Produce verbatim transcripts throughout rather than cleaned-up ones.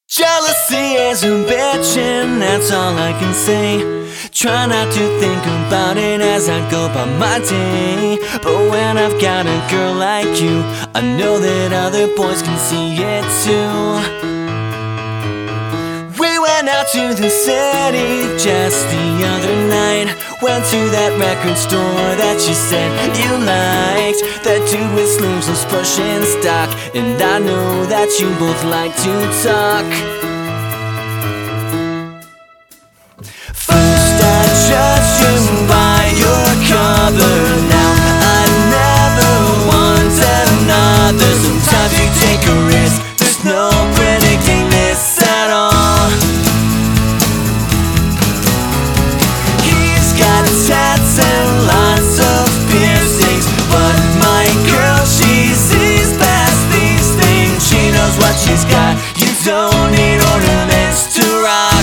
Jealousy is a bitch and that's all I can say. Try not to think about it as I go by my day. But when I've got a girl like you, I know that other boys can see it too. We went out to the city just the other night. Went to that record store that you said you liked. That dude with sleeves was pushing stock, and I know that you both like to talk. First I judged you by your cover. Now I never want another. Sometimes you take a risk, there's no predicting this at all. He's got tats and lots of piercings, but my girl, she sees past these things. She knows what she's got, you don't need ornaments to rock.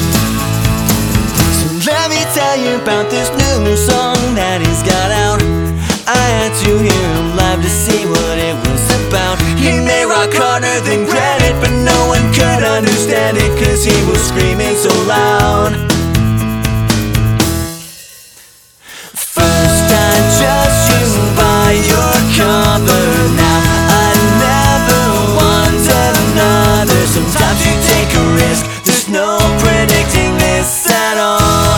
So let me tell you about this new song that he's got out. I had to hear him live to see what it was about. He may rock harder than granite, but no one could understand it, cause he was screaming so loud. First I judged you by your cover. Now I never want another. Sometimes you take a risk, there's no predicting this at all.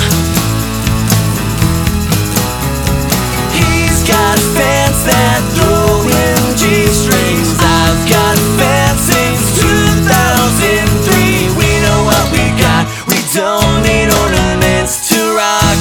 He's got fans that throw in G-strings. I've got fans since two thousand three. We know what we got, we don't need ornaments to rock.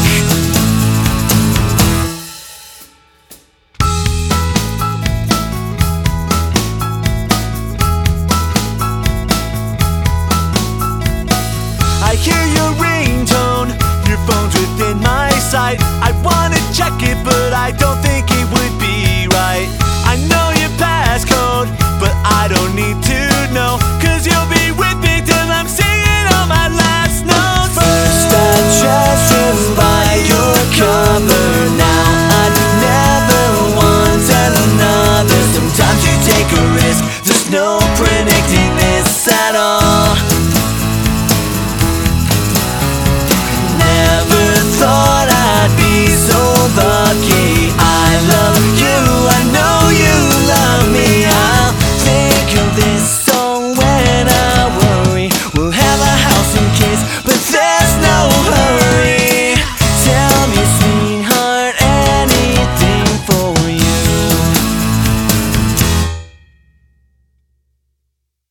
I hear your ringtone, your phone's within my sight. I wanna check it, but I don't think it would be right. I know your passcode, but I don't need to